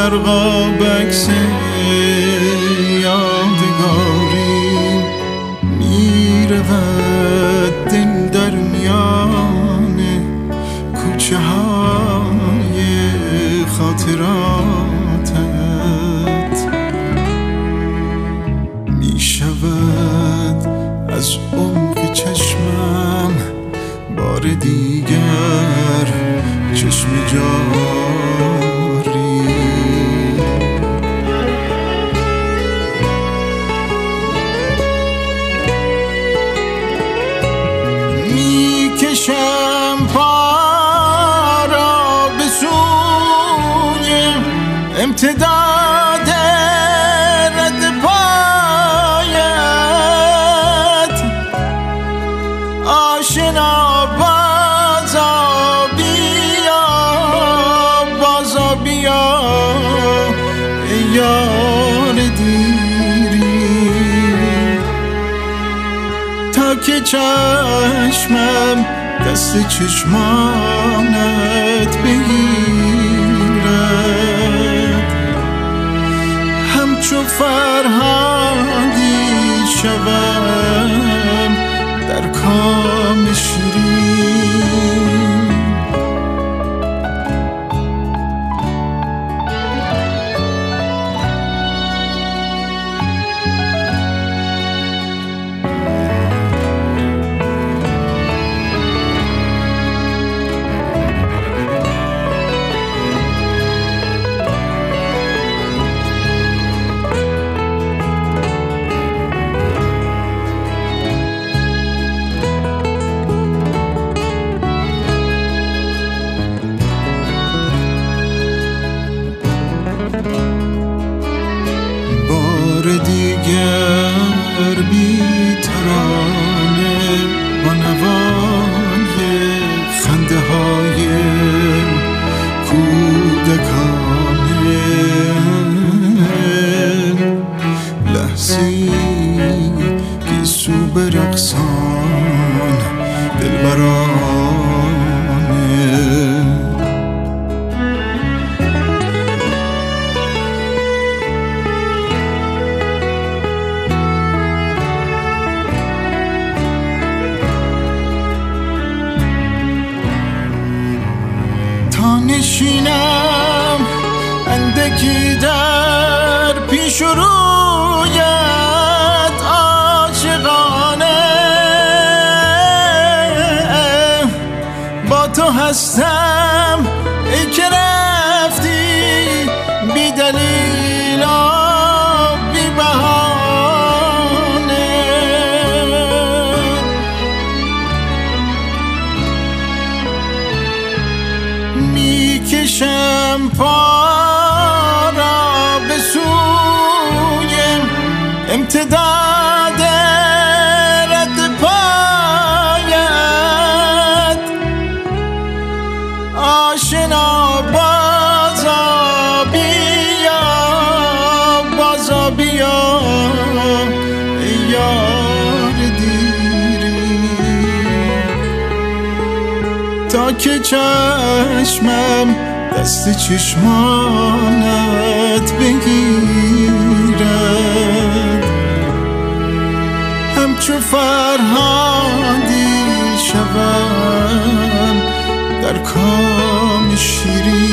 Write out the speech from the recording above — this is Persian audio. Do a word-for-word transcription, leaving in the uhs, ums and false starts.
غرقاب عکس یادگاری میرود دل در میان کوچه های خاطراتت، میشود از عمق چشمم بار دیگر چشم جاری. میکشم پا را به سوی امتداد رد پایت، آشنا بازا بیا، بازا بیا ای یار دیری، تا که چشمم دست چشمانت بگیرد، همچو فرهادی شوم در کام شیرین. بار دیگر بی ترانه با نوای خنده های کودکانه، لحظی گیسو برقصان دلبرانه، نشینم اندکی در پیش و رویت عاشقانه، با تو هستم ای که رفتی بی دلیل و بی بهانه، میکشم پا را به سوی امتداد رد پایت، آشنا بازا بیا، بازا بیا ای یار دیری، تا که چشمم دست چشمانت بگیرد، همچو فرهادی شوم در کام شیرین.